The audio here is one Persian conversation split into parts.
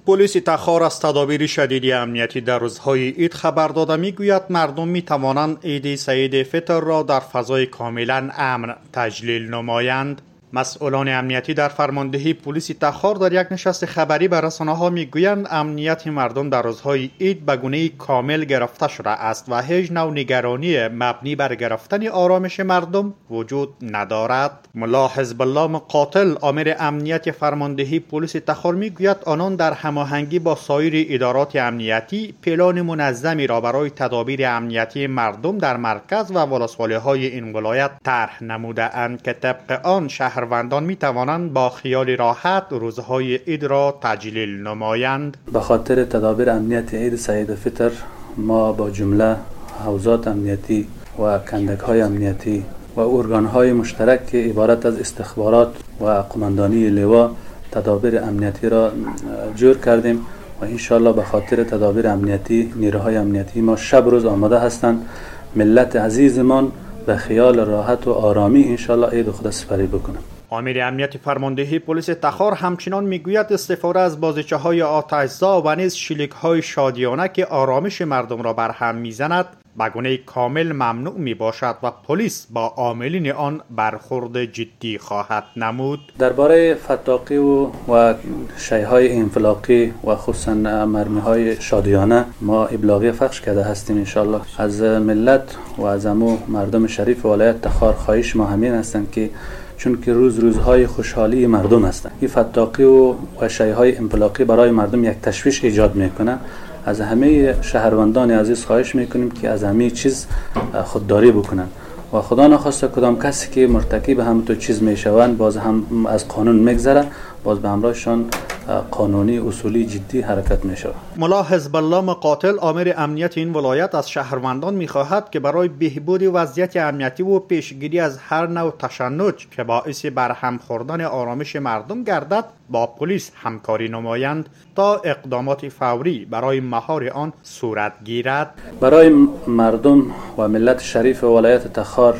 پلیس تخار از تدابیر شدید امنیتی در روزهای عید خبر داده میگوید مردم می توانند عید سعید فطر را در فضای کاملا امن تجلیل نمایند. مسئولان امنیتی در فرماندهی پلیس تخار در یک نشست خبری به رسانه‌ها میگویند امنیت مردم در روزهای عید به گونه کامل گرفته شده است و هیچ نوع نگرانی مبنی بر گرفتن آرامش مردم وجود ندارد. ملا حزب الله مقاتل آمر امنیت فرماندهی پلیس تخار میگوید آنان در هماهنگی با سایر ادارات امنیتی پلان منظمی را برای تدابیر امنیتی مردم در مرکز و ولسوالی‌های این ولایت طرح نموده‌اند که طبق آن شهروندان می توانند با خیال راحت روزهای عید را تجلیل نمایند. به خاطر تدابیر امنیت عید سعید فطر ما با جمله حوزات امنیتی و کندک‌های امنیتی و ارگان‌های مشترک که عبارت از استخبارات و قماندانی لوا تدابیر امنیتی را جور کردیم و انشالله به خاطر تدابیر امنیتی نیروهای امنیتی ما شب روز آماده هستند ملت عزیزمان به خیال راحت و آرامی انشالله عید خود سپری بکنم. آمر امنیت فرماندهی پلیس تخار همچنان میگوید استفاده از بازیچه‌های آتش‌زا و نیز شلیک‌های شادیانه که آرامش مردم را برهم میزند به گونه کامل ممنوع می باشد و پلیس با عاملین آن برخورد جدی خواهد نمود. درباره فتاقی و شی‌های انفلاقی و خصوصا مرمی‌های شادیانه ما ابلاغی فخش کرده هستیم انشالله. از ملت و از مردم شریف ولایت تخار خواهش ما همین هستند که چون که روزهای خوشحالی مردم هستند، این فتاقی و شی‌های انفلاقی برای مردم یک تشویش ایجاد میکنه. از همه شهروندان عزیز خواهش میکنیم که از همه چیز خودداری بکنن و خدا نخواسته کدام کسی که مرتکب همون چیز میشوند باز هم از قانون میگذره، باز به همراهشان قانونی اصولی جدی حرکت میشه. ملا حزب الله مقاتل آمر امنیت این ولایت از شهروندان میخواهد که برای بهبود وضعیت امنیتی و پیشگیری از هر نوع تشنج که باعث برهم خوردن آرامش مردم گردد با پلیس همکاری نمایند تا اقدامات فوری برای مهار آن صورت گیرد. برای مردم و ملت شریف ولایت تخار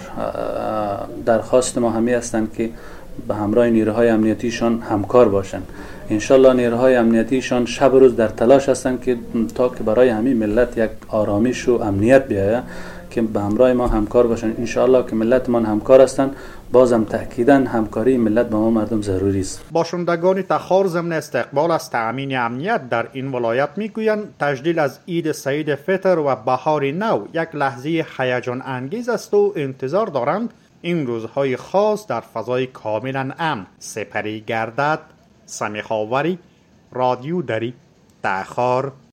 درخواست ما همی هستند که به همراه نیروهای امنیتیشان همکار باشند. انشالله نیروهای امنیتیشان شب روز در تلاش هستند که تا که برای همین ملت یک آرامش و امنیت بیاید که به همراه ما همکار باشند. انشالله که ملت ما همکار هستند، بازم تأکیداً همکاری ملت با ما مردم ضروری است. باشندگان تخار ضمن استقبال از تأمین امنیت در این ولایت میگویند تجلیل از عید سعید فطر و بهار نو یک لحظه هیجان انگیز است و انتظار دارند این روزهای خاص در فضای کاملا امن سپری گردد. سمیخ آوری، رادیو دری، تخار.